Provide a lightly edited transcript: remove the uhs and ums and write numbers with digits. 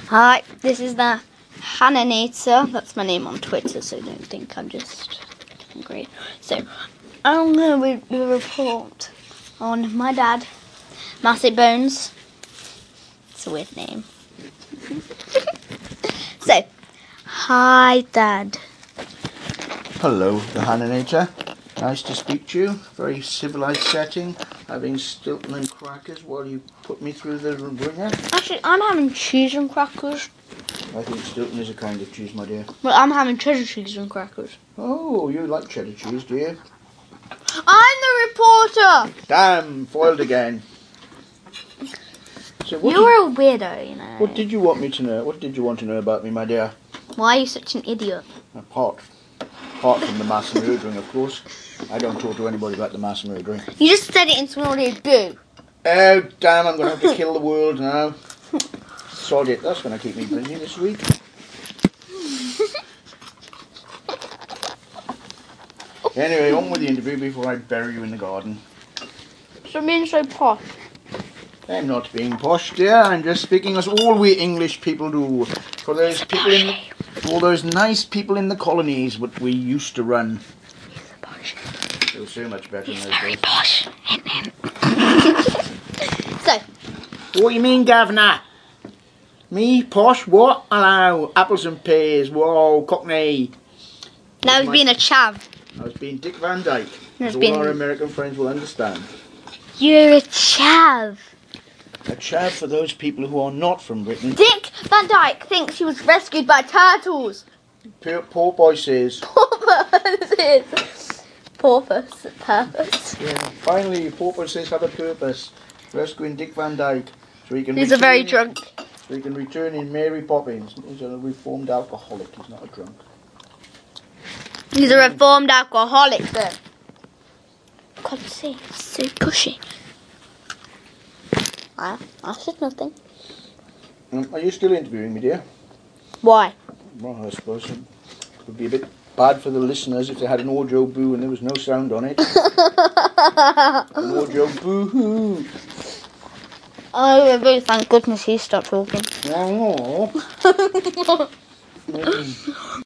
Hi, this is the Hannanator. That's my name on Twitter, so don't think I'm just great. So, I'm going to do a report on my dad, Massive Bones. It's a weird name. So, hi, Dad. Hello, the Hannanator. Nice to speak to you. Very civilised setting. Having Stilton and crackers while you put me through the ringer. Actually, I'm having cheese and crackers. I think Stilton is a kind of cheese, my dear. Well, I'm having cheddar cheese and crackers. Oh, you like cheddar cheese, do you? I'm the reporter! Damn, foiled again. So You're a weirdo, you know. What did you want me to know? What did you want to know about me, my dear? Why are you such an idiot? Apart from the mass murdering, of course. I don't talk to anybody about the mass murdering. You just said it in Somali boo. Oh, damn, I'm going to have to kill the world now. Sod it, that's going to keep me busy this week. Anyway, on with the interview before I bury you in the garden. So being so posh. I'm not being posh, dear. I'm just speaking as all we English people do. For those people all those nice people in the colonies that we used to run. It was so much better in those days. Posh. So. What do you mean, Governor? Me, posh, what? Hello, apples and pears, whoa, Cockney. Now it's been a chav. I was being Dick Van Dyke, as been... all our American friends will understand. You're a chav. A chav for those people who are not from Britain. Dick Van Dyke thinks he was rescued by turtles. Porpoises. Porpoises. Purpose. Yeah, finally, porpoises have a purpose. Rescuing Dick Van Dyke. So he can He's a very drunk. So he can return in Mary Poppins. He's a reformed alcoholic, he's not a drunk. He's a reformed alcoholic, sir. God, see, it's so cushy. I said nothing. Are you still interviewing me, dear? Why? Well, I suppose it would be a bit bad for the listeners if they had an audio boo and there was no sound on it. An audio boo-hoo. Oh, really, thank goodness he stopped talking. Oh.